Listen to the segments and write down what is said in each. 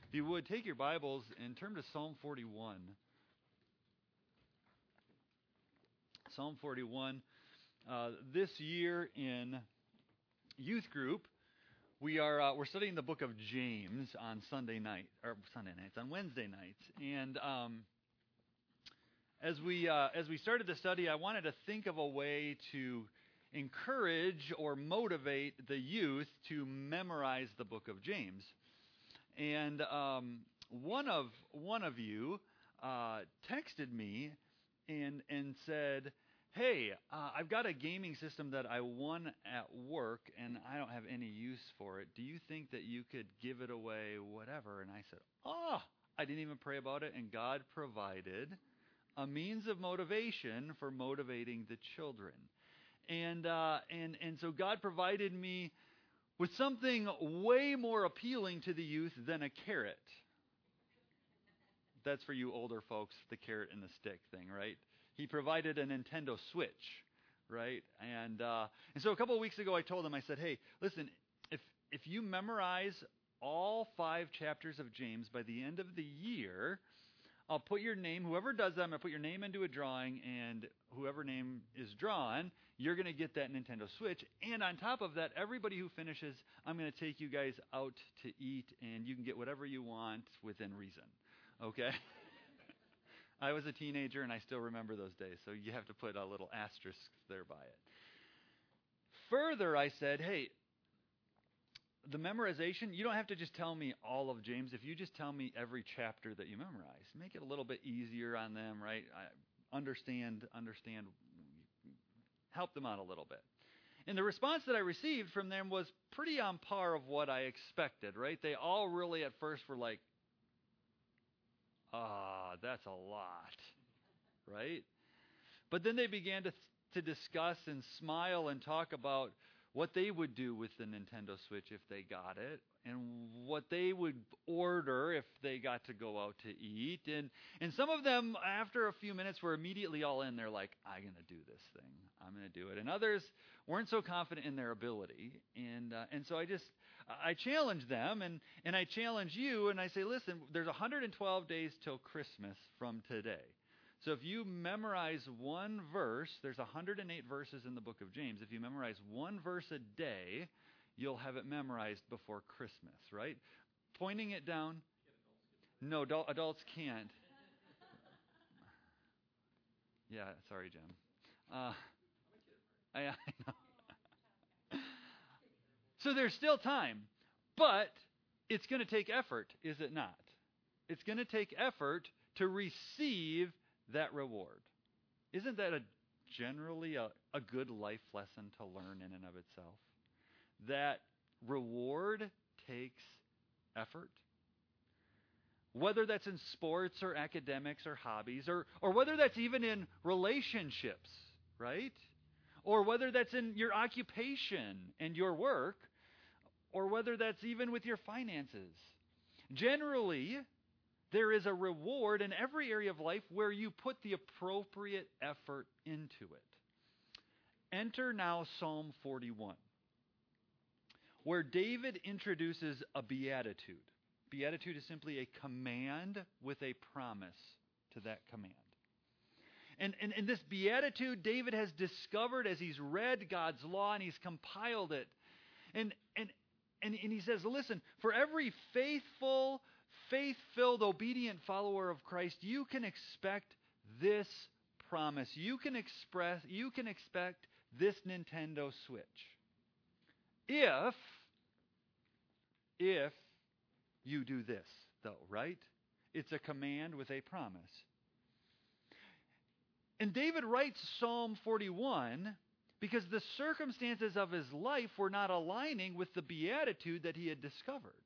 If you would, take your Bibles and turn to Psalm 41. Psalm 41. This year in youth group, we're studying the book of James on Wednesday nights. And as we started the study, I wanted to think of a way to encourage or motivate the youth to memorize the book of James. And one of you texted me and said, "Hey, I've got a gaming system that I won at work, and I don't have any use for it. Do you think that you could give it away, whatever?" And I said, I didn't even pray about it, and God provided a means of motivation for motivating the children. And so God provided me with something way more appealing to the youth than a carrot. That's for you older folks, the carrot and the stick thing, right? He provided a Nintendo Switch, right? And so a couple of weeks ago I told him, I said, "Hey, listen, if you memorize all 5 chapters of James by the end of the year, I'll put your name, whoever does that, I'm going to put your name into a drawing, and whoever name is drawn, you're going to get that Nintendo Switch. And on top of that, everybody who finishes, I'm going to take you guys out to eat, and you can get whatever you want within reason." Okay? I was a teenager, and I still remember those days, so you have to put a little asterisk there by it. Further, I said, "Hey, the memorization, you don't have to just tell me all of James. If you just tell me every chapter that you memorize, make it a little bit easier on them, right? Understand, help them out a little bit." And the response that I received from them was pretty on par of what I expected, right? They all really at first were like, that's a lot, right? But then they began to discuss and smile and talk about what they would do with the Nintendo Switch if they got it, and what they would order if they got to go out to eat. And some of them, after a few minutes, were immediately all in. They're like, "I'm going to do this thing. I'm going to do it." And others weren't so confident in their ability. And so I challenge them, and I challenge you, and I say, "Listen, there's 112 days till Christmas from today. So if you memorize one verse, there's 108 verses in the book of James. If you memorize one verse a day, you'll have it memorized before Christmas," right? Pointing it down. No, adults can't. Yeah, sorry, Jim. I know. So there's still time, but it's going to take effort, is it not? It's going to take effort to receive that reward. Isn't that generally a good life lesson to learn in and of itself? That reward takes effort. Whether that's in sports or academics or hobbies, or whether that's even in relationships, right? Or whether that's in your occupation and your work, or whether that's even with your finances. Generally, there is a reward in every area of life where you put the appropriate effort into it. Enter now Psalm 41, where David introduces a beatitude. Beatitude is simply a command with a promise to that command. And this beatitude David has discovered as he's read God's law and he's compiled it. And he says, "Listen, for every faithful, faith-filled, obedient follower of Christ, you can expect this promise. You can expect this Nintendo Switch. If you do this, though," right? It's a command with a promise. And David writes Psalm 41 because the circumstances of his life were not aligning with the beatitude that he had discovered.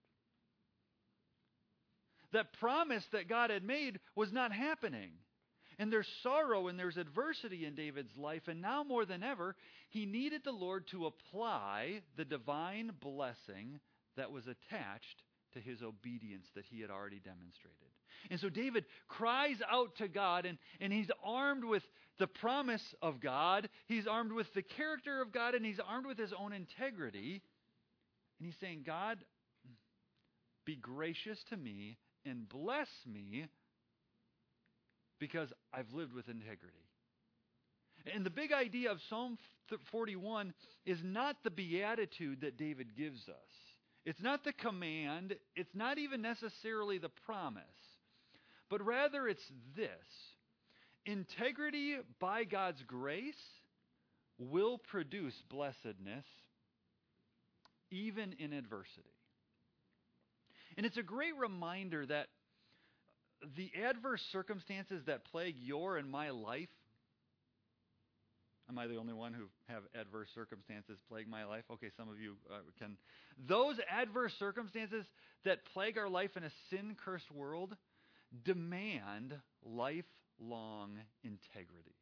That promise that God had made was not happening. And there's sorrow and there's adversity in David's life. And now more than ever, he needed the Lord to apply the divine blessing that was attached to his obedience that he had already demonstrated. And so David cries out to God, and he's armed with the promise of God. He's armed with the character of God, and he's armed with his own integrity. And he's saying, "God, be gracious to me and bless me because I've lived with integrity. And the big idea of Psalm 41 is not the beatitude that David gives us. It's not the command. It's not even necessarily the promise. But rather it's this. Integrity by God's grace will produce blessedness even in adversity. And it's a great reminder that the adverse circumstances that plague your and my life, am I the only one who have adverse circumstances plague my life? Okay, some of you can. Those adverse circumstances that plague our life in a sin-cursed world demand lifelong integrity.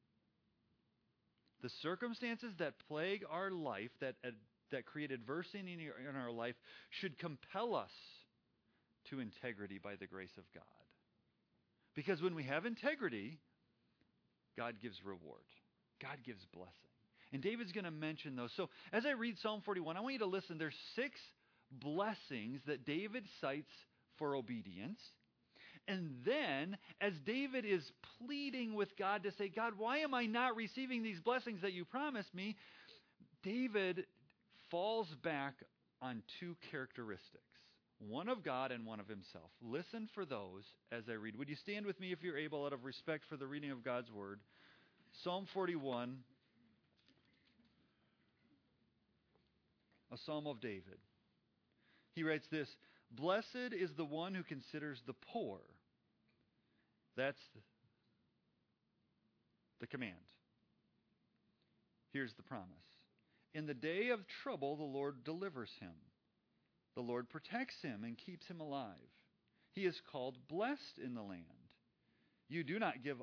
The circumstances that plague our life, that create adversity in our life, should compel us to integrity by the grace of God. Because when we have integrity, God gives reward. God gives blessing. And David's going to mention those. So as I read Psalm 41, I want you to listen. There's 6 blessings that David cites for obedience. And then, as David is pleading with God to say, God, why am I not receiving these blessings that you promised me? David falls back on 2 characteristics. One of God and one of himself. Listen for those as I read. Would you stand with me if you're able, out of respect for the reading of God's word? Psalm 41, a psalm of David. He writes this, Blessed is the one who considers the poor. That's the command. Here's the promise. In the day of trouble, the Lord delivers him. The Lord protects him and keeps him alive. He is called blessed in the land. You do not give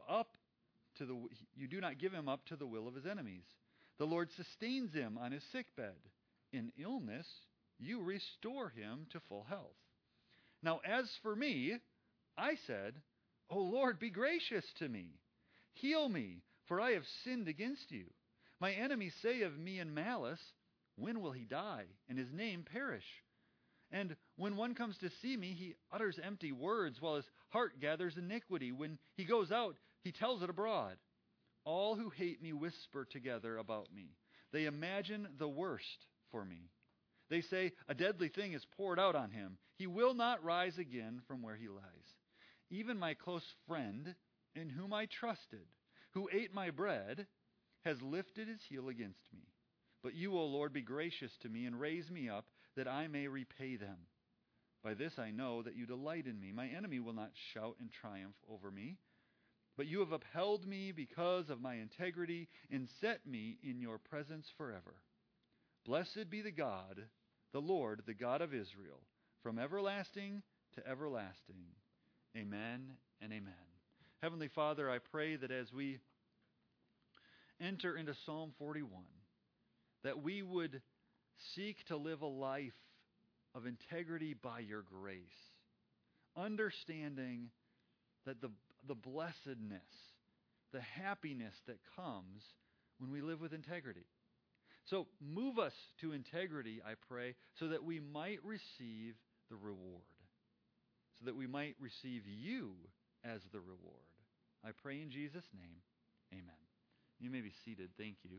him up to the will of his enemies. The Lord sustains him on his sickbed. In illness, you restore him to full health. Now, as for me, I said, O Lord, be gracious to me. Heal me, for I have sinned against you. My enemies say of me in malice, when will he die, and his name perish? And when one comes to see me, he utters empty words, while his heart gathers iniquity. When he goes out, he tells it abroad. All who hate me whisper together about me. They imagine the worst for me. They say, a deadly thing is poured out on him. He will not rise again from where he lies. Even my close friend, in whom I trusted, who ate my bread, has lifted his heel against me. But you, O Lord, be gracious to me and raise me up, that I may repay them. By this I know that you delight in me. My enemy will not shout in triumph over me. But you have upheld me because of my integrity and set me in your presence forever. Blessed be the God, the Lord, the God of Israel, from everlasting to everlasting. Amen and amen. Heavenly Father, I pray that as we enter into Psalm 41, that we would seek to live a life of integrity by your grace, understanding that the blessedness, the happiness that comes when we live with integrity. So move us to integrity, I pray, so that we might receive the reward, so that we might receive you as the reward. I pray in Jesus' name, amen. You may be seated. Thank you.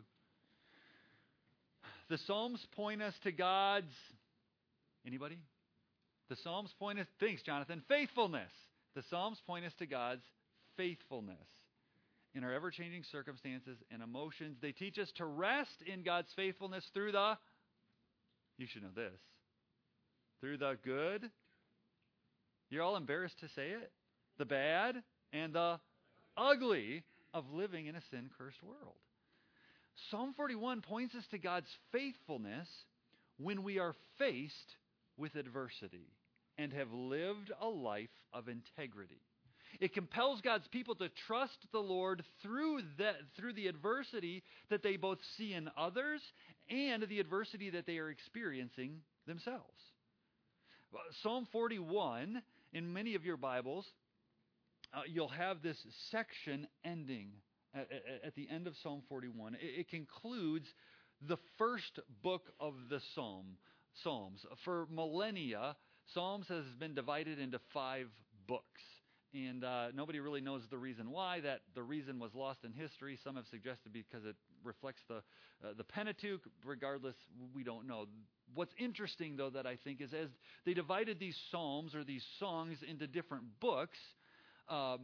The Psalms point us to God's, anybody? The Psalms point us, thanks Jonathan, faithfulness. The Psalms point us to God's faithfulness in our ever-changing circumstances and emotions. They teach us to rest in God's faithfulness through the, you should know this, through the good, you're all embarrassed to say it, the bad, and the ugly of living in a sin-cursed world. Psalm 41 points us to God's faithfulness when we are faced with adversity and have lived a life of integrity. It compels God's people to trust the Lord through the adversity that they both see in others and the adversity that they are experiencing themselves. Psalm 41, in many of your Bibles, you'll have this section ending at the end of Psalm 41. It concludes the first book of the Psalms. For millennia, Psalms has been divided into 5 books. And nobody really knows the reason why. That the reason was lost in history. Some have suggested because it reflects the Pentateuch. Regardless, we don't know. What's interesting, though, that I think is as they divided these psalms or these songs into different books, the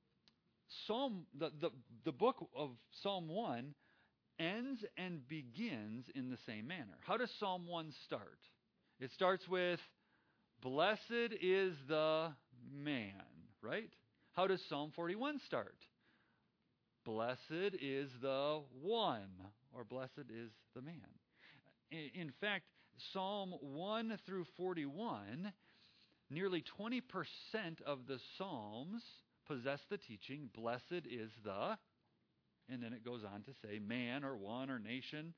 book of Psalm 1 ends and begins in the same manner. How does Psalm 1 start? It starts with, "Blessed is the man." Right? How does Psalm 41 start? Blessed is the one, or blessed is the man. In fact, Psalm 1 through 41, nearly 20% of the Psalms possess the teaching, blessed is the, and then it goes on to say man or one or nation.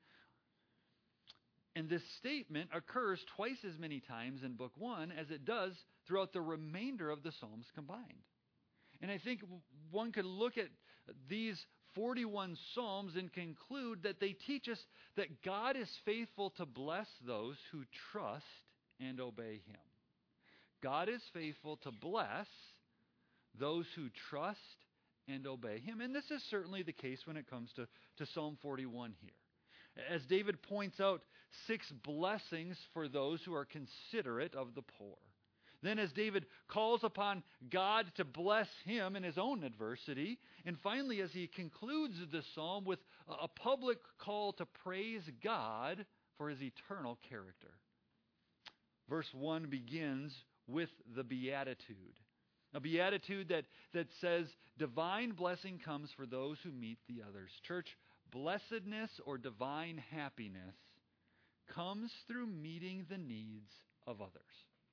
And this statement occurs twice as many times in Book 1 as it does throughout the remainder of the Psalms combined. And I think one could look at these 41 Psalms and conclude that they teach us that God is faithful to bless those who trust and obey Him. God is faithful to bless those who trust and obey Him. And this is certainly the case when it comes to Psalm 41 here. As David points out, 6 blessings for those who are considerate of the poor. Then as David calls upon God to bless him in his own adversity, and finally as he concludes the psalm with a public call to praise God for His eternal character. Verse 1 begins with the beatitude. A beatitude that says, divine blessing comes for those who meet the others. Church, blessedness or divine happiness comes through meeting the needs of others.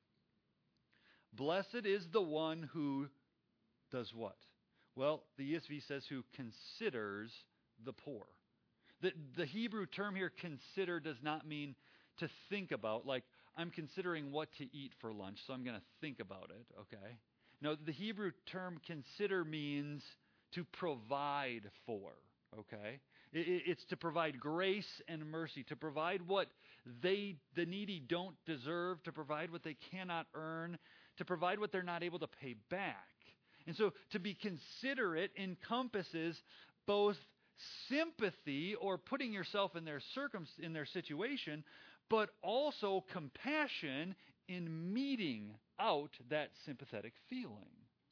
Blessed is the one who does what? Well, the ESV says who considers the poor. The Hebrew term here, consider, does not mean to think about, like I'm considering what to eat for lunch, so I'm going to think about it, okay? No, the Hebrew term consider means to provide for, okay? It's to provide grace and mercy, to provide what the needy don't deserve, to provide what they cannot earn, to provide what they're not able to pay back. And so to be considerate encompasses both sympathy or putting yourself in their situation, but also compassion in meeting out that sympathetic feeling.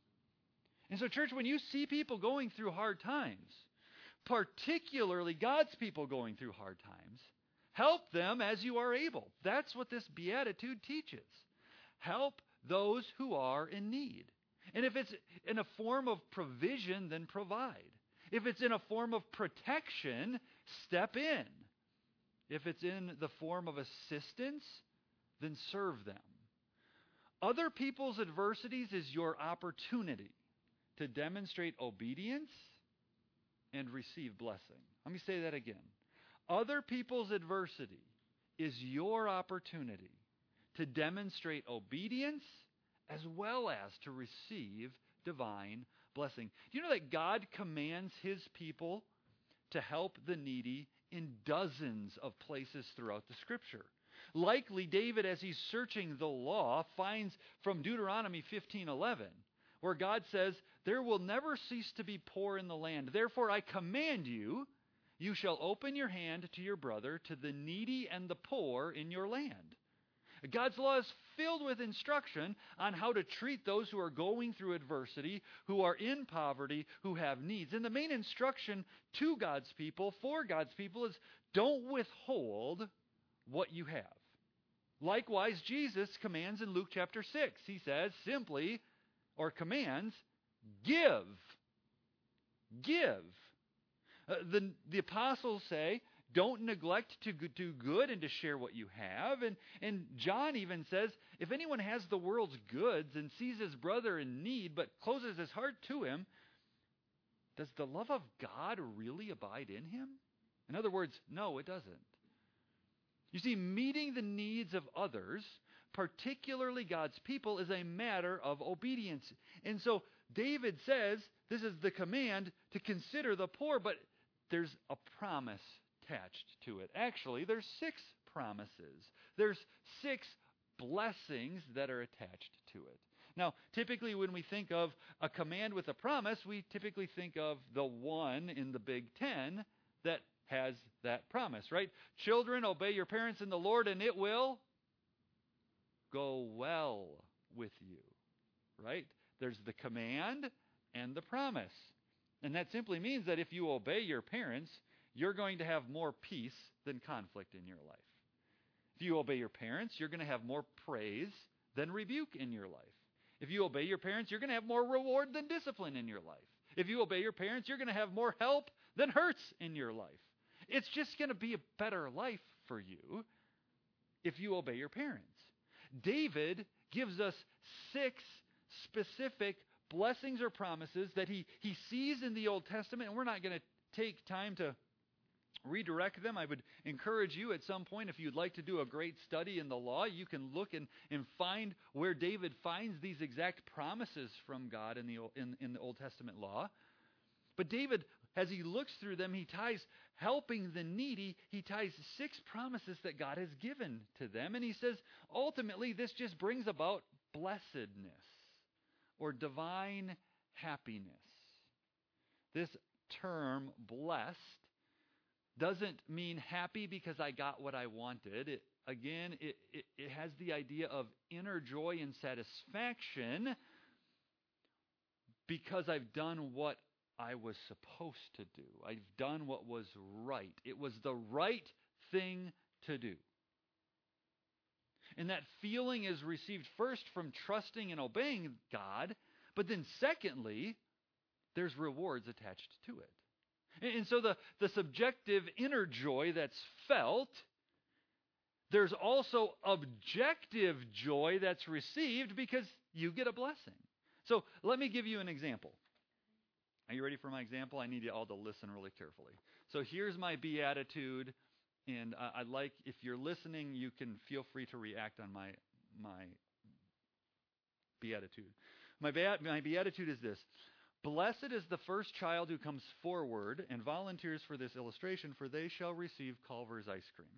And so, church, when you see people going through hard times, particularly God's people going through hard times, help them as you are able. That's what this beatitude teaches. Help those who are in need. And if it's in a form of provision, then provide. If it's in a form of protection, step in. If it's in the form of assistance, then serve them. Other people's adversities is your opportunity to demonstrate obedience and receive blessing. Let me say that again. Other people's adversity is your opportunity to demonstrate obedience as well as to receive divine blessing. Do you know that God commands His people to help the needy in dozens of places throughout the Scripture? Likely, David, as he's searching the law, finds from Deuteronomy 15:11, where God says, "There will never cease to be poor in the land. Therefore I command you, you shall open your hand to your brother, to the needy and the poor in your land." God's law is filled with instruction on how to treat those who are going through adversity, who are in poverty, who have needs. And the main instruction to God's people, for God's people, is don't withhold what you have. Likewise, Jesus commands in Luke chapter 6. He says simply, or commands, give. Give. The apostles say, don't neglect to do good and to share what you have. And John even says, if anyone has the world's goods and sees his brother in need but closes his heart to him, does the love of God really abide in him? In other words, no, it doesn't. You see, meeting the needs of others, particularly God's people, is a matter of obedience. And so David says this is the command to consider the poor, but there's a promise attached to it. Actually, there's 6 promises. There's 6 blessings that are attached to it. Now, typically when we think of a command with a promise, we typically think of the one in the Big Ten that has that promise, right? Children, obey your parents in the Lord, and it will go well with you, right? There's the command and the promise. And that simply means that if you obey your parents, you're going to have more peace than conflict in your life. If you obey your parents, you're going to have more praise than rebuke in your life. If you obey your parents, you're going to have more reward than discipline in your life. If you obey your parents, you're going to have more help than hurts in your life. It's just going to be a better life for you if you obey your parents. David gives us 6 specific blessings or promises that he sees in the Old Testament, and we're not going to take time to redirect them. I would encourage you at some point, if you'd like to do a great study in the law, you can look and find where David finds these exact promises from God in the Old Testament law. But David, as he looks through them, he ties helping the needy, he ties 6 promises that God has given to them. And he says, ultimately, this just brings about blessedness or divine happiness. This term, blessed, doesn't mean happy because I got what I wanted. It has the idea of inner joy and satisfaction because I've done what I was supposed to do. I've done what was right. It was the right thing to do. And that feeling is received first from trusting and obeying God, but then secondly, there's rewards attached to it. And so the subjective inner joy that's felt, there's also objective joy that's received because you get a blessing. So let me give you an example. Are you ready for my example? I need you all to listen really carefully. So here's my beatitude, and I'd like, if you're listening, you can feel free to react on my beatitude. My beatitude is this. Blessed is the first child who comes forward and volunteers for this illustration, for they shall receive Culver's ice cream.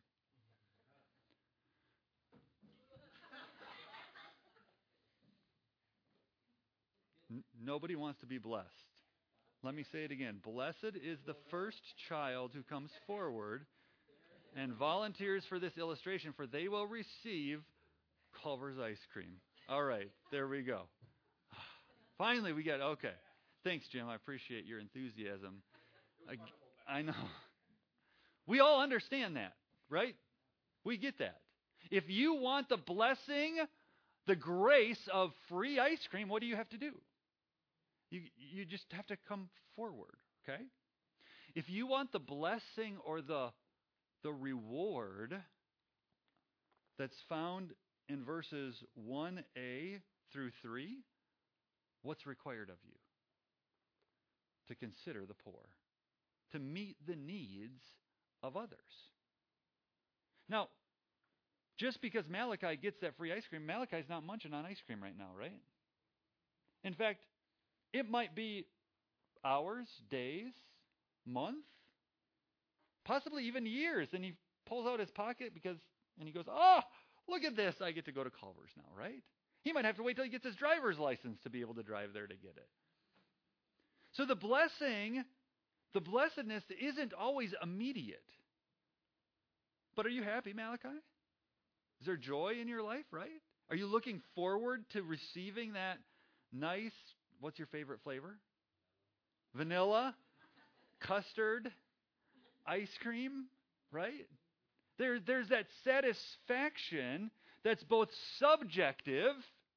Nobody wants to be blessed. Let me say it again. Blessed is the first child who comes forward and volunteers for this illustration, for they will receive Culver's ice cream. All right, there we go. Finally, we get, okay. Thanks, Jim. I appreciate your enthusiasm. I know. We all understand that, right? We get that. If you want the blessing, the grace of free ice cream, what do you have to do? You just have to come forward, okay? If you want the blessing or the reward that's found in verses 1a through 3, what's required of you? To consider the poor, to meet the needs of others. Now, just because Malachi gets that free ice cream, Malachi's not munching on ice cream right now, right? In fact, it might be hours, days, months, possibly even years, and he pulls out his pocket and he goes, oh, look at this, I get to go to Culver's now, right? He might have to wait till he gets his driver's license to be able to drive there to get it. So the blessing, the blessedness isn't always immediate. But are you happy, Malachi? Is there joy in your life, right? Are you looking forward to receiving that nice, what's your favorite flavor? Vanilla, custard, ice cream, right? There's that satisfaction that's both subjective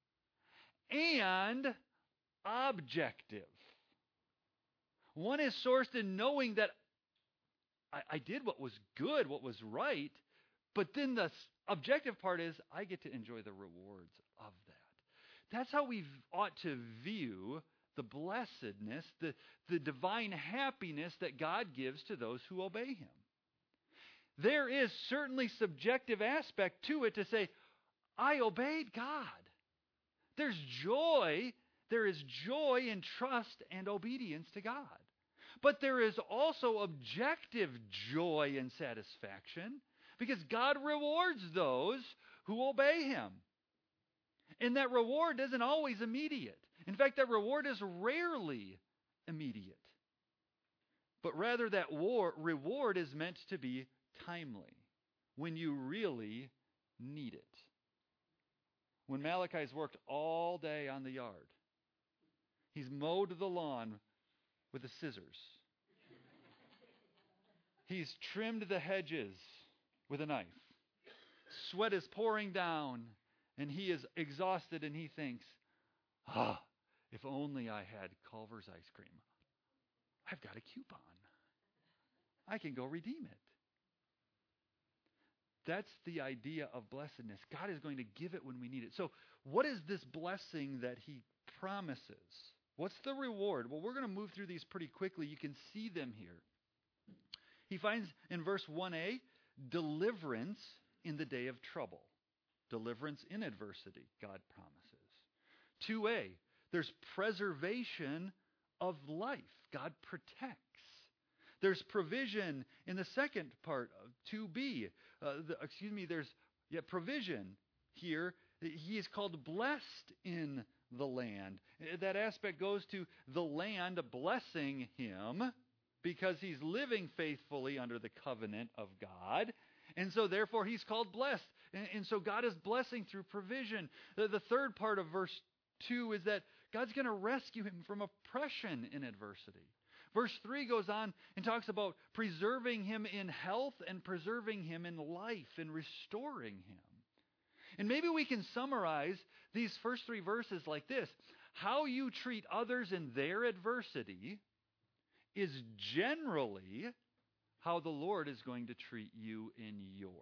and objective. One is sourced in knowing that I did what was good, what was right, but then the objective part is I get to enjoy the rewards of that. That's how we ought to view the blessedness, the divine happiness that God gives to those who obey Him. There is certainly subjective aspect to it to say, I obeyed God. There's joy. There is joy in trust and obedience to God. But there is also objective joy and satisfaction because God rewards those who obey Him. And that reward isn't always immediate. In fact, that reward is rarely immediate. But rather, that reward is meant to be timely, when you really need it. When Malachi's worked all day on the yard, he's mowed the lawn with the scissors. He's trimmed the hedges with a knife. Sweat is pouring down, and he is exhausted, and he thinks, if only I had Culver's ice cream. I've got a coupon. I can go redeem it. That's the idea of blessedness. God is going to give it when we need it. So what is this blessing that he promises? What's the reward? Well, we're going to move through these pretty quickly. You can see them here. He finds in verse 1a, deliverance in the day of trouble. Deliverance in adversity, God promises. 2a, there's preservation of life. God protects. There's provision in the second part of 2b. There's provision here. He is called blessed in the land. That aspect goes to the land blessing him because he's living faithfully under the covenant of God. And so therefore he's called blessed. And so God is blessing through provision. The third part of verse 2 is that God's going to rescue him from oppression in adversity. Verse 3 goes on and talks about preserving him in health and preserving him in life and restoring him. And maybe we can summarize these first three verses like this. How you treat others in their adversity is generally how the Lord is going to treat you in yours.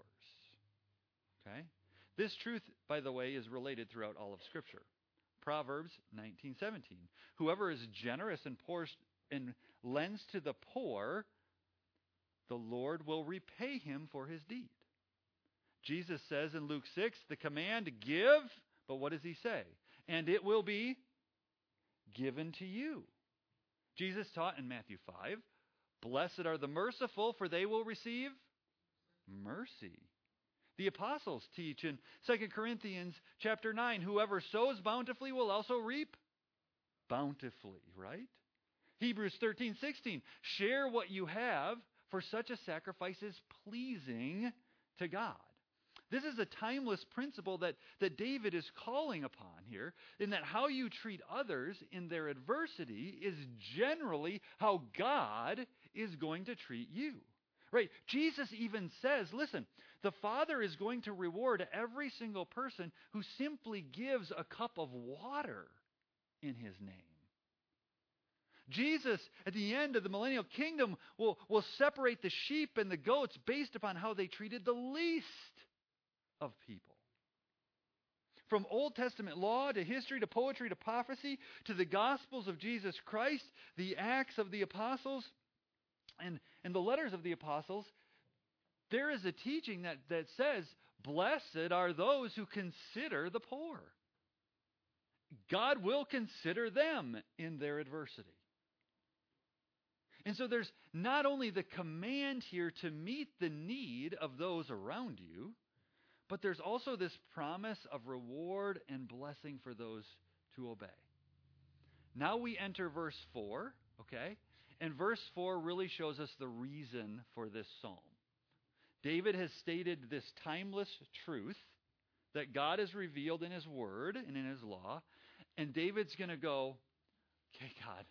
Okay? This truth, by the way, is related throughout all of Scripture. Proverbs 19:17. Whoever is generous and pours and lends to the poor, the Lord will repay him for his deed. Jesus says in Luke 6, the command, give, but what does he say? And it will be given to you. Jesus taught in Matthew 5, blessed are the merciful, for they will receive mercy. The apostles teach in 2 Corinthians chapter 9, whoever sows bountifully will also reap bountifully, right? Hebrews 13:16, share what you have, for such a sacrifice is pleasing to God. This is a timeless principle that David is calling upon here, in that how you treat others in their adversity is generally how God is going to treat you. Right? Jesus even says, listen, the Father is going to reward every single person who simply gives a cup of water in his name. Jesus, at the end of the millennial kingdom, will separate the sheep and the goats based upon how they treated the least of people. From Old Testament law to history to poetry to prophecy to the Gospels of Jesus Christ, the Acts of the Apostles, and the letters of the Apostles, there is a teaching that says, blessed are those who consider the poor. God will consider them in their adversity. And so there's not only the command here to meet the need of those around you, but there's also this promise of reward and blessing for those to obey. Now we enter verse 4, okay? And verse 4 really shows us the reason for this psalm. David has stated this timeless truth that God has revealed in his word and in his law. And David's going to go, okay, God,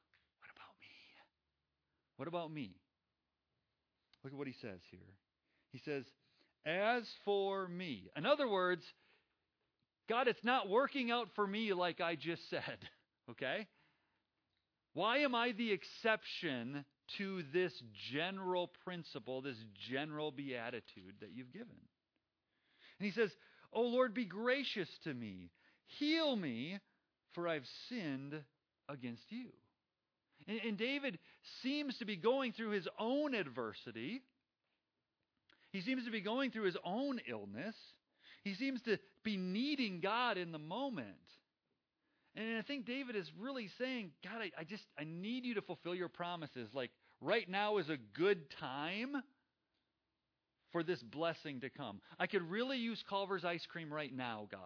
what about me? Look at what he says here. He says, as for me. In other words, God, it's not working out for me like I just said. Okay? Why am I the exception to this general principle, this general beatitude that you've given? And he says, O Lord, be gracious to me. Heal me, for I've sinned against you. And David seems to be going through his own adversity. He seems to be going through his own illness. He seems to be needing God in the moment. And I think David is really saying, God, I need you to fulfill your promises. Like right now is a good time for this blessing to come. I could really use Culver's ice cream right now, God.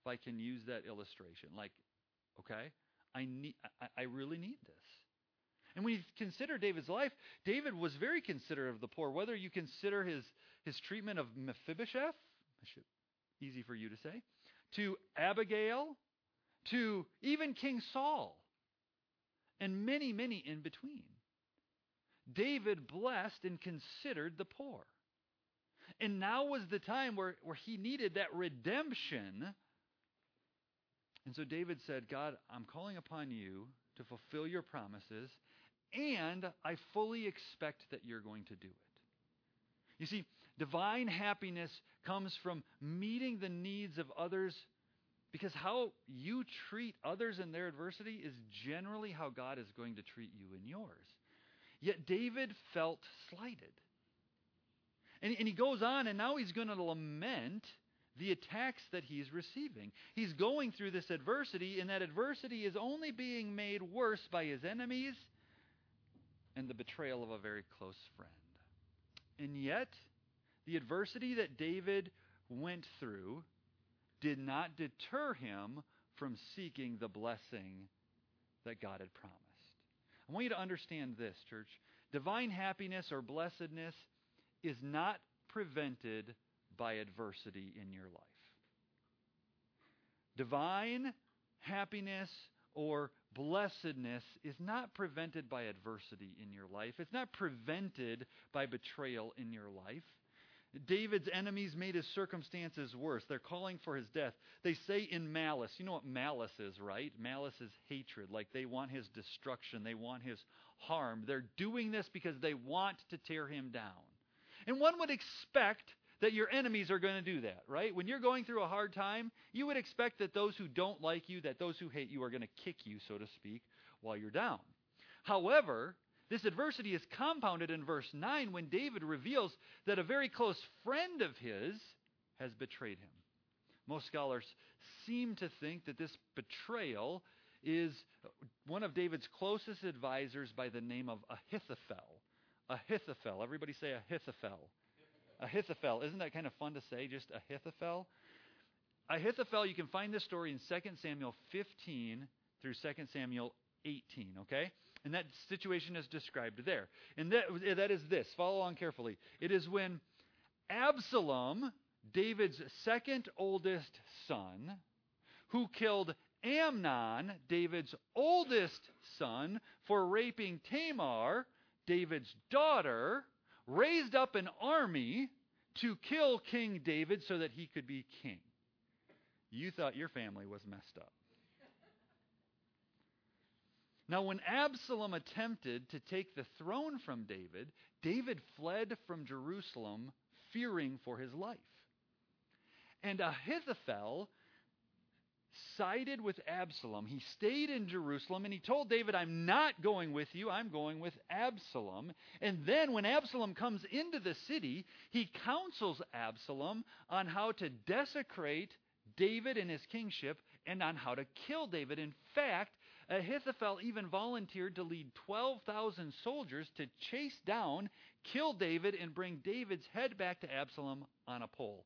if I can use that illustration. Like, okay, I really need this. And when you consider David's life, David was very considerate of the poor. Whether you consider his treatment of Mephibosheth, easy for you to say, to Abigail, to even King Saul, and many, many in between. David blessed and considered the poor. And now was the time where he needed that redemption. And so David said, God, I'm calling upon you to fulfill your promises, and I fully expect that you're going to do it. You see, divine happiness comes from meeting the needs of others, because how you treat others in their adversity is generally how God is going to treat you in yours. Yet David felt slighted. And he goes on, and now he's going to lament the attacks that he's receiving. He's going through this adversity, and that adversity is only being made worse by his enemies and the betrayal of a very close friend. And yet, the adversity that David went through did not deter him from seeking the blessing that God had promised. I want you to understand this, church. Divine happiness or blessedness is not prevented by adversity in your life. Divine happiness or blessedness is not prevented by adversity in your life. It's not prevented by betrayal in your life. David's enemies made his circumstances worse. They're calling for his death. They say in malice. You know what malice is, right? Malice is hatred. Like they want his destruction. They want his harm. They're doing this because they want to tear him down. And one would expect that your enemies are going to do that, right? When you're going through a hard time, you would expect that those who don't like you, that those who hate you are going to kick you, so to speak, while you're down. However, this adversity is compounded in verse 9 when David reveals that a very close friend of his has betrayed him. Most scholars seem to think that this betrayal is one of David's closest advisors by the name of Ahithophel. Ahithophel. Everybody say Ahithophel. Ahithophel. Isn't that kind of fun to say, just Ahithophel? Ahithophel, you can find this story in 2 Samuel 15 through 2 Samuel 18, okay? And that situation is described there. And that is this. Follow along carefully. It is when Absalom, David's second oldest son, who killed Amnon, David's oldest son, for raping Tamar, David's daughter, raised up an army to kill King David so that he could be king. You thought your family was messed up. Now, when Absalom attempted to take the throne from David, David fled from Jerusalem, fearing for his life. And Ahithophel sided with Absalom. He stayed in Jerusalem, and he told David, I'm not going with you, I'm going with Absalom. And then when Absalom comes into the city, he counsels Absalom on how to desecrate David and his kingship and on how to kill David. In fact, Ahithophel even volunteered to lead 12,000 soldiers to chase down, kill David, and bring David's head back to Absalom on a pole.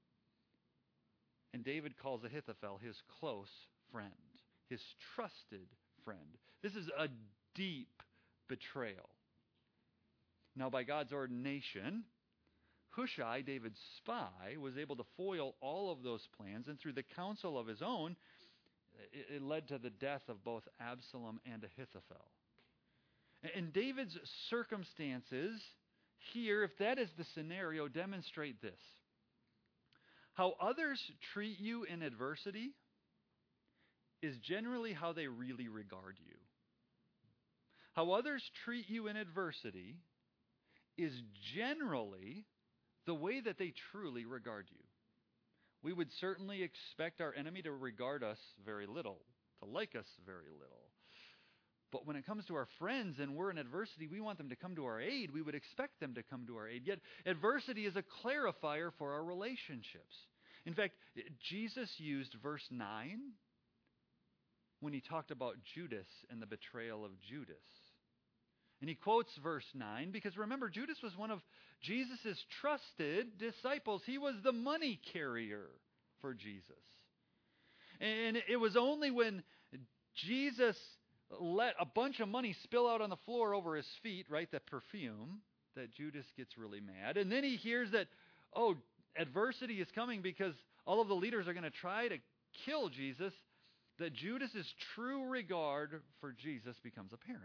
And David calls Ahithophel his close friend, his trusted friend. This is a deep betrayal. Now, by God's ordination, Hushai, David's spy, was able to foil all of those plans, and through the counsel of his own, it led to the death of both Absalom and Ahithophel. And David's circumstances here, if that is the scenario, demonstrate this. How others treat you in adversity is generally how they really regard you. How others treat you in adversity is generally the way that they truly regard you. We would certainly expect our enemy to regard us very little, to like us very little. But when it comes to our friends and we're in adversity, we want them to come to our aid. We would expect them to come to our aid. Yet adversity is a clarifier for our relationships. In fact, Jesus used verse 9 when he talked about Judas and the betrayal of Judas. And he quotes verse 9 because remember, Judas was one of Jesus' trusted disciples. He was the money carrier for Jesus. And it was only when Jesus let a bunch of money spill out on the floor over his feet, right, that perfume, that Judas gets really mad. And then he hears that, oh, adversity is coming because all of the leaders are going to try to kill Jesus, that Judas's true regard for Jesus becomes apparent.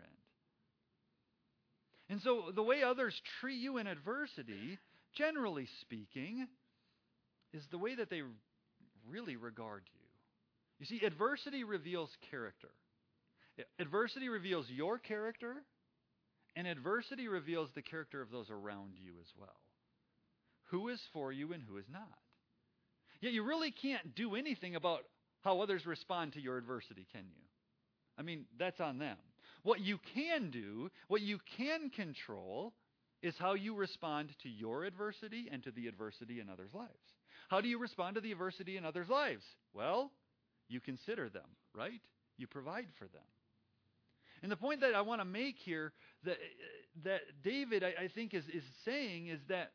And so the way others treat you in adversity, generally speaking, is the way that they really regard you. You see, adversity reveals character. Adversity reveals your character, and adversity reveals the character of those around you as well. Who is for you and who is not. Yet you really can't do anything about how others respond to your adversity, can you? I mean, that's on them. What you can do, what you can control, is how you respond to your adversity and to the adversity in others' lives. How do you respond to the adversity in others' lives? Well, you consider them, right? You provide for them. And the point that I want to make here that David, I think, is saying is that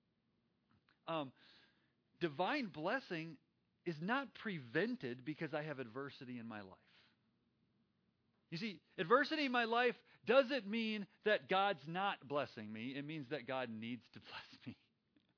divine blessing is not prevented because I have adversity in my life. You see, adversity in my life doesn't mean that God's not blessing me. It means that God needs to bless me.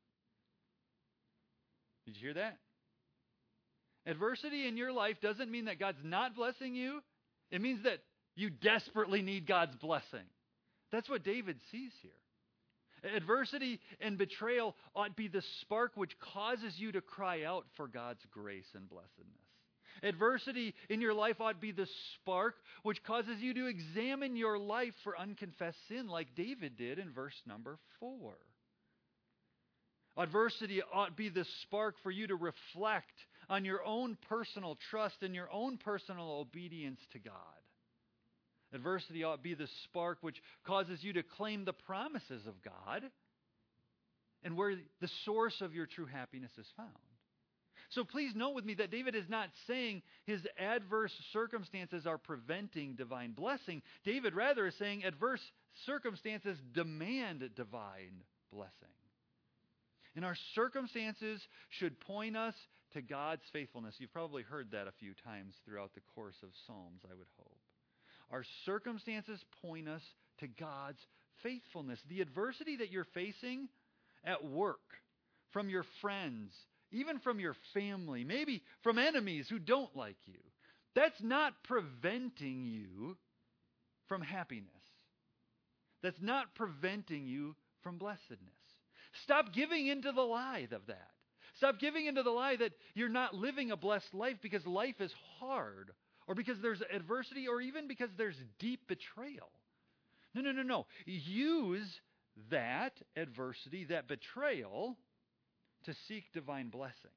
Did you hear that? Adversity in your life doesn't mean that God's not blessing you. It means that you desperately need God's blessing. That's what David sees here. Adversity and betrayal ought to be the spark which causes you to cry out for God's grace and blessedness. Adversity in your life ought to be the spark which causes you to examine your life for unconfessed sin like David did in verse number 4. Adversity ought to be the spark for you to reflect on your own personal trust and your own personal obedience to God. Adversity ought to be the spark which causes you to claim the promises of God and where the source of your true happiness is found. So please note with me that David is not saying his adverse circumstances are preventing divine blessing. David rather is saying adverse circumstances demand divine blessing. And our circumstances should point us to God's faithfulness. You've probably heard that a few times throughout the course of Psalms, I would hope. Our circumstances point us to God's faithfulness. The adversity that you're facing at work, from your friends, even from your family, maybe from enemies who don't like you, that's not preventing you from happiness. That's not preventing you from blessedness. Stop giving into the lie of that. Stop giving into the lie that you're not living a blessed life because life is hard, or because there's adversity, or even because there's deep betrayal. No. Use that adversity, that betrayal, to seek divine blessing.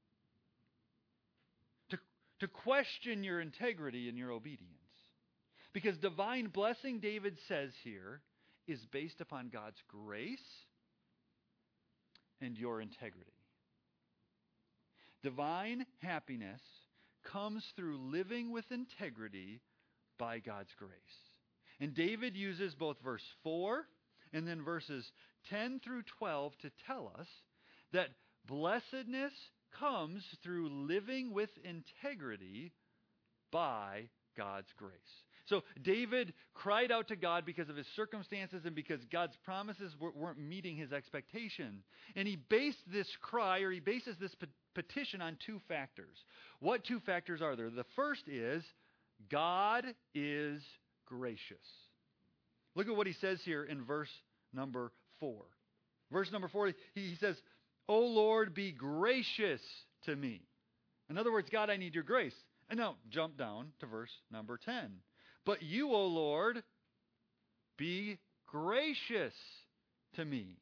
To question your integrity and your obedience. Because divine blessing, David says here, is based upon God's grace and your integrity. Divine happiness comes through living with integrity by God's grace. And David uses both verse 4 and then verses 10 through 12 to tell us that blessedness comes through living with integrity by God's grace. So David cried out to God because of his circumstances and because God's promises weren't meeting his expectation. And he based this cry, or he bases this petition on two factors. What two factors are there? The first is, God is gracious. Look at what he says here in verse number 4. Verse number 4, he says, "O Lord, be gracious to me." In other words, God, I need your grace. And now jump down to verse number 10. "But you, O Lord, be gracious to me."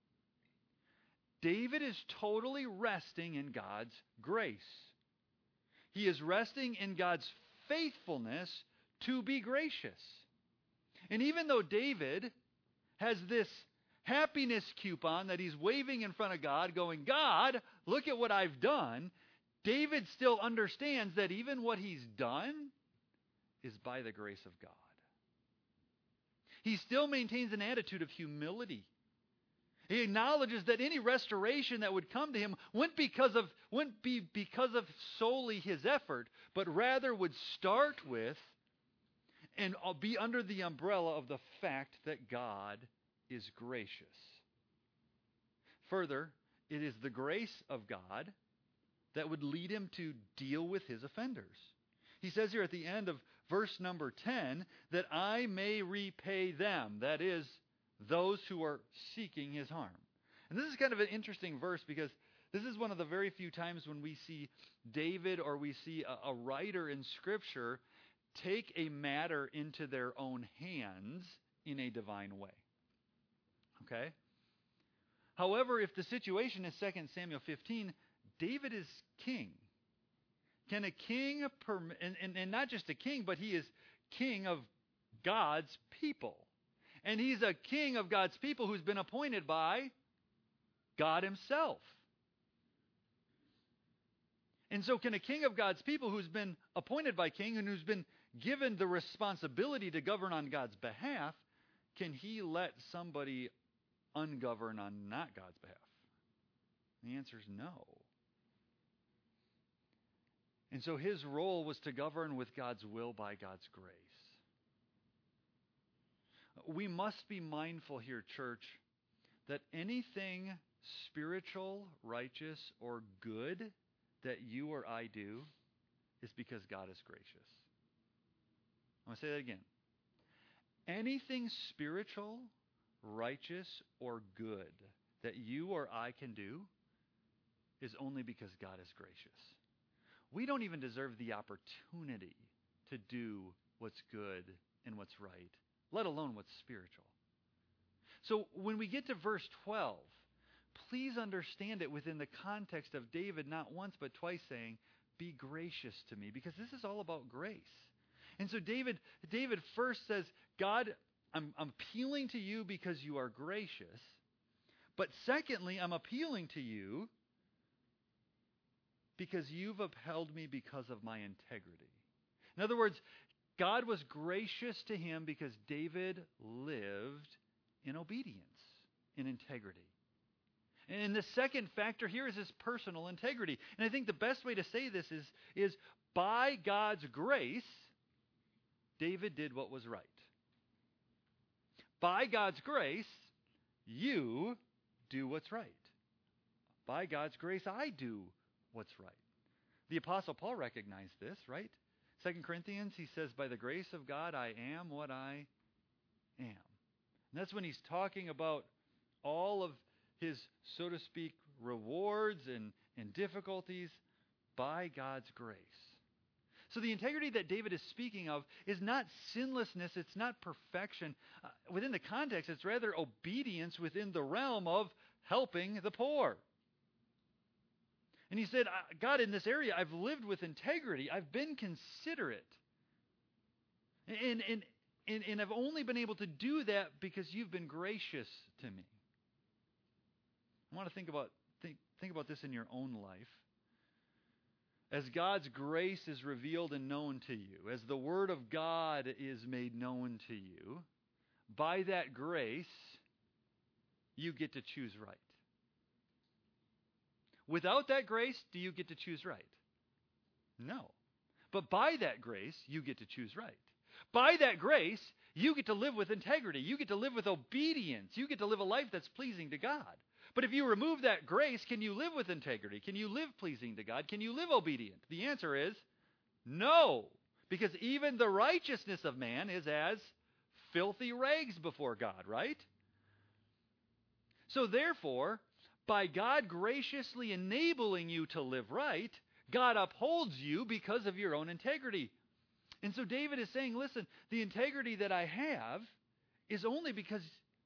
David is totally resting in God's grace. He is resting in God's faithfulness to be gracious. And even though David has this happiness coupon that he's waving in front of God, going, "God, look at what I've done," David still understands that even what he's done is by the grace of God. He still maintains an attitude of humility. He acknowledges that any restoration that would come to him wouldn't be because of solely his effort, but rather would start with and be under the umbrella of the fact that God is gracious. Further, it is the grace of God that would lead him to deal with his offenders. He says here at the end of verse number 10, that I may repay them, that is, those who are seeking his harm. And this is kind of an interesting verse because this is one of the very few times when we see David or we see a writer in Scripture take a matter into their own hands in a divine way. Okay? However, if the situation is 2 Samuel 15, David is king. Can a king, and not just a king, but he is king of God's people. And he's a king of God's people who's been appointed by God himself. And so can a king of God's people who's been appointed by king and who's been given the responsibility to govern on God's behalf, can he let somebody ungovern on not God's behalf? The answer is no. And so his role was to govern with God's will by God's grace. We must be mindful here, church, that anything spiritual, righteous, or good that you or I do is because God is gracious. I'm going to say that again. Anything spiritual, righteous, or good that you or I can do is only because God is gracious. We don't even deserve the opportunity to do what's good and what's right, let alone what's spiritual. So when we get to verse 12, please understand it within the context of David not once but twice saying, be gracious to me, because this is all about grace. And so David first says, God, I'm appealing to you because you are gracious. But secondly, I'm appealing to you because you've upheld me because of my integrity. In other words, God was gracious to him because David lived in obedience, in integrity. And the second factor here is his personal integrity. And I think the best way to say this is by God's grace, David did what was right. By God's grace, you do what's right. By God's grace, I do what's right. The Apostle Paul recognized this, right? 2 Corinthians, he says, by the grace of God, I am what I am. And that's when he's talking about all of his, so to speak, rewards and difficulties by God's grace. So the integrity that David is speaking of is not sinlessness, it's not perfection. Within the context, it's rather obedience within the realm of helping the poor. And he said, God, in this area, I've lived with integrity. I've been considerate. And I've only been able to do that because you've been gracious to me. I want to think about this in your own life. As God's grace is revealed and known to you, as the Word of God is made known to you, by that grace, you get to choose right. Without that grace, do you get to choose right? No. But by that grace, you get to choose right. By that grace, you get to live with integrity. You get to live with obedience. You get to live a life that's pleasing to God. But if you remove that grace, can you live with integrity? Can you live pleasing to God? Can you live obedient? The answer is no. Because even the righteousness of man is as filthy rags before God, right? So therefore, by God graciously enabling you to live right, God upholds you because of your own integrity. And so David is saying, listen, the integrity that I have is only because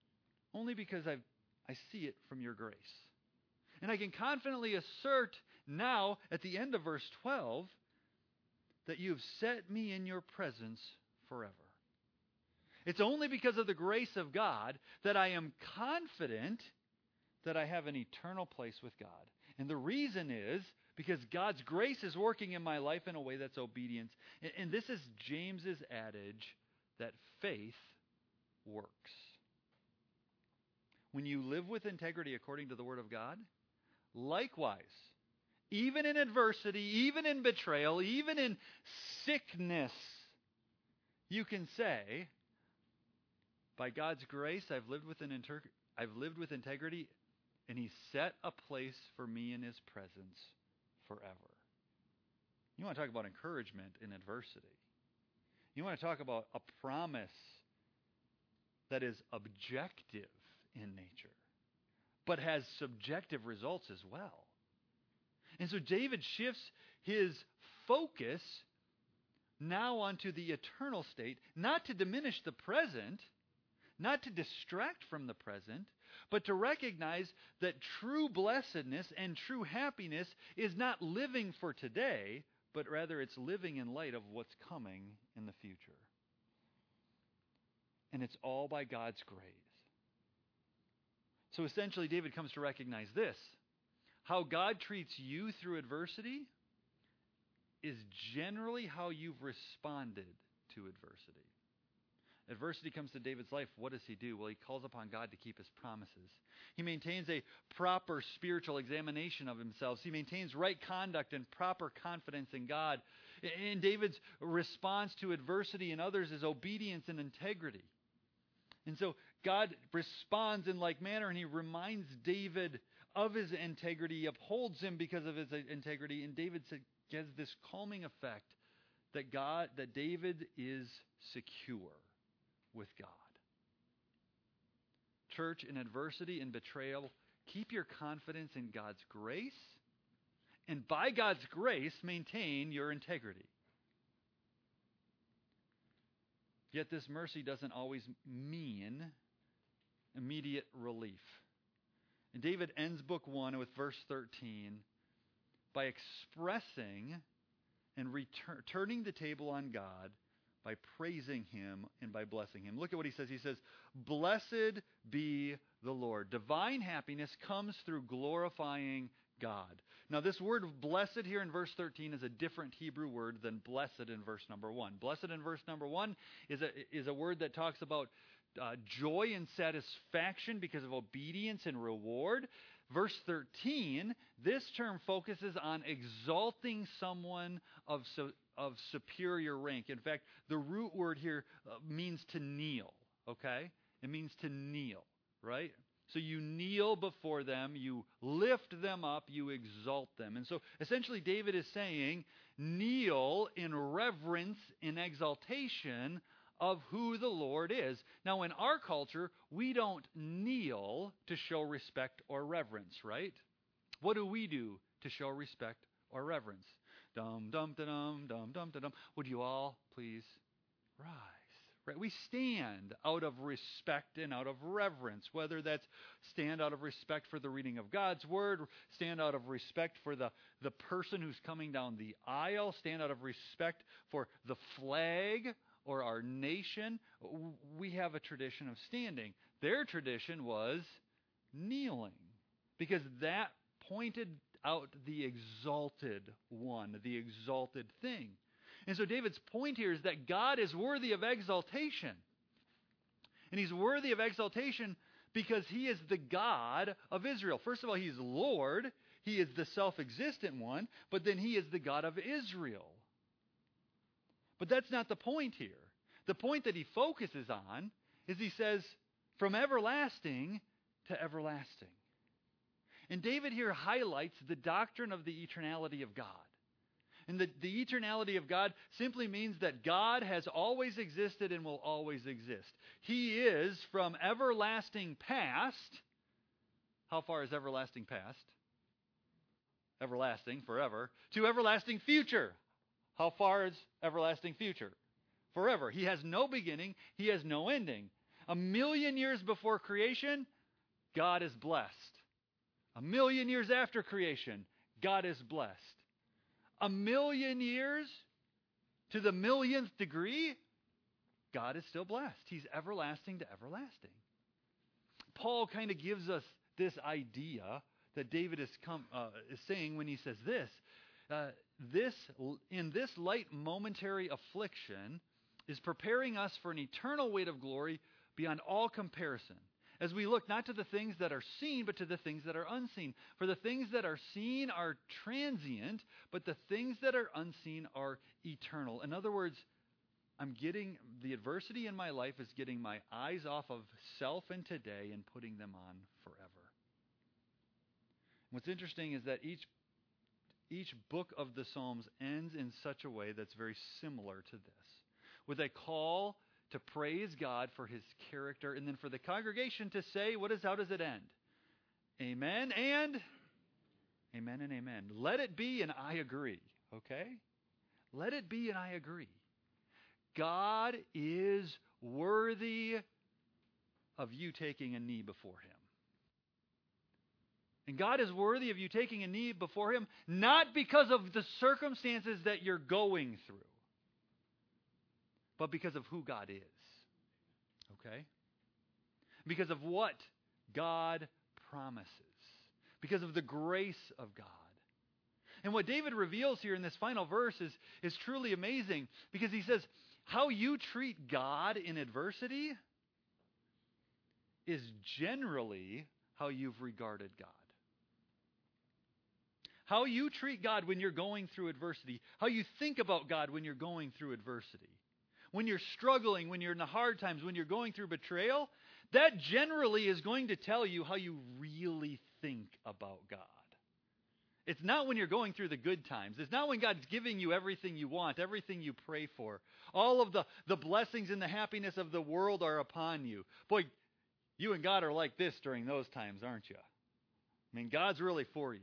I see it from your grace. And I can confidently assert now at the end of verse 12 that you have set me in your presence forever. It's only because of the grace of God that I am confident that I have an eternal place with God. And the reason is because God's grace is working in my life in a way that's obedience. And this is James's adage that faith works. when you live with integrity according to the Word of God, likewise, even in adversity, even in betrayal, even in sickness, you can say, by God's grace, I've lived with integrity, and He set a place for me in His presence forever. You want to talk about encouragement in adversity. You want to talk about a promise that is objective in nature, but has subjective results as well. And so David shifts his focus now onto the eternal state, not to diminish the present, not to distract from the present, but to recognize that true blessedness and true happiness is not living for today, but rather it's living in light of what's coming in the future. And it's all by God's grace. So essentially, David comes to recognize this. How God treats you through adversity is generally how you've responded to adversity. Adversity comes to David's life. What does he do? Well, he calls upon God to keep His promises. He maintains a proper spiritual examination of himself. He maintains right conduct and proper confidence in God. And David's response to adversity in others is obedience and integrity. And so God responds in like manner, and He reminds David of his integrity. He upholds him because of his integrity. And David gets this calming effect that David is secure with God. Church, in adversity and betrayal, keep your confidence in God's grace, and by God's grace, maintain your integrity. Yet this mercy doesn't always mean immediate relief. And David ends book 1 with verse 13 by expressing and turning the table on God by praising Him and by blessing Him. Look at what he says. He says, "Blessed be the Lord." Divine happiness comes through glorifying God. Now, this word blessed here in verse 13 is a different Hebrew word than blessed in verse number 1. Blessed in verse number 1 is a word that talks about joy and satisfaction because of obedience and reward. Verse 13, this term focuses on exalting someone of superior rank. In fact, the root word here means to kneel, okay? It means to kneel, right? So you kneel before them, you lift them up, you exalt them. And so essentially David is saying, kneel in reverence, in exaltation of who the Lord is. Now, in our culture, we don't kneel to show respect or reverence, right? What do we do to show respect or reverence? Dum, dum, da-dum, dum, dum, da-dum. Would you all please rise? Right? We stand out of respect and out of reverence, whether that's stand out of respect for the reading of God's Word, stand out of respect for the person who's coming down the aisle, stand out of respect for the flag or our nation. We have a tradition of standing. Their tradition was kneeling, because that pointed out the exalted one, the exalted thing. And so David's point here is that God is worthy of exaltation. And He's worthy of exaltation because He is the God of Israel. First of all, He's Lord. He is the self-existent one. But then He is the God of Israel. But that's not the point here. The point that he focuses on is he says, from everlasting to everlasting. And David here highlights the doctrine of the eternality of God. And the eternality of God simply means that God has always existed and will always exist. He is from everlasting past. How far is everlasting past? Everlasting, forever. To everlasting future. How far is everlasting future? Forever. He has no beginning. He has no ending. 1,000,000 years before creation, God is blessed. 1,000,000 years after creation, God is blessed. 1,000,000 years to the 1,000,000th degree, God is still blessed. He's everlasting to everlasting. Paul kind of gives us this idea that David is saying when he says this. In this light momentary affliction is preparing us for an eternal weight of glory beyond all comparison, as we look not to the things that are seen, but to the things that are unseen. For the things that are seen are transient, but the things that are unseen are eternal. In other words, the adversity in my life is getting my eyes off of self and today and putting them on forever. What's interesting is that each book of the Psalms ends in such a way that's very similar to this, with a call to praise God for his character, and then for the congregation to say, how does it end? Amen and amen and amen. Let it be and I agree, okay? Let it be and I agree. God is worthy of you taking a knee before him. And God is worthy of you taking a knee before him, not because of the circumstances that you're going through, but because of who God is. Okay? Because of what God promises. Because of the grace of God. And what David reveals here in this final verse is truly amazing, because he says, how you treat God in adversity is generally how you've regarded God. How you treat God when you're going through adversity. How you think about God when you're going through adversity. When you're struggling, when you're in the hard times, when you're going through betrayal, that generally is going to tell you how you really think about God. It's not when you're going through the good times. It's not when God's giving you everything you want, everything you pray for. All of the blessings and the happiness of the world are upon you. Boy, you and God are like this during those times, aren't you? I mean, God's really for you.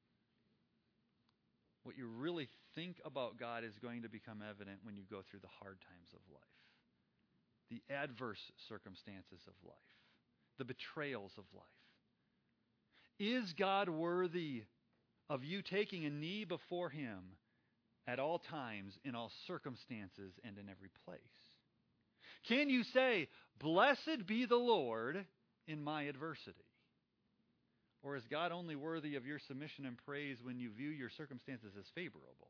What you really think about God is going to become evident when you go through the hard times of life, the adverse circumstances of life, the betrayals of life. Is God worthy of you taking a knee before him at all times, in all circumstances, and in every place? Can you say, "Blessed be the Lord in my adversity"? Or is God only worthy of your submission and praise when you view your circumstances as favorable?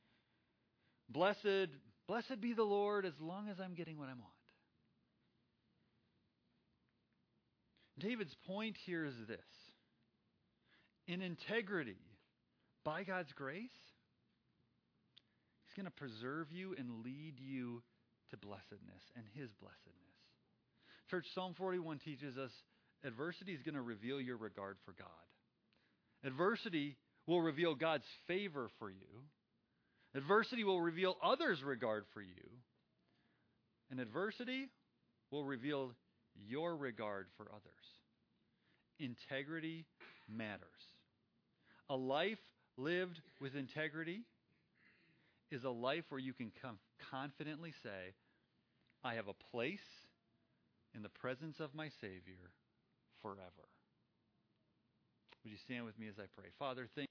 Blessed be the Lord as long as I'm getting what I want. David's point here is this. In integrity, by God's grace, he's going to preserve you and lead you to blessedness and his blessedness. Church, Psalm 41 teaches us adversity is going to reveal your regard for God. Adversity will reveal God's favor for you. Adversity will reveal others' regard for you. And adversity will reveal your regard for others. Integrity matters. A life lived with integrity is a life where you can confidently say, I have a place in the presence of my Savior forever. Would you stand with me as I pray? Father, thank you.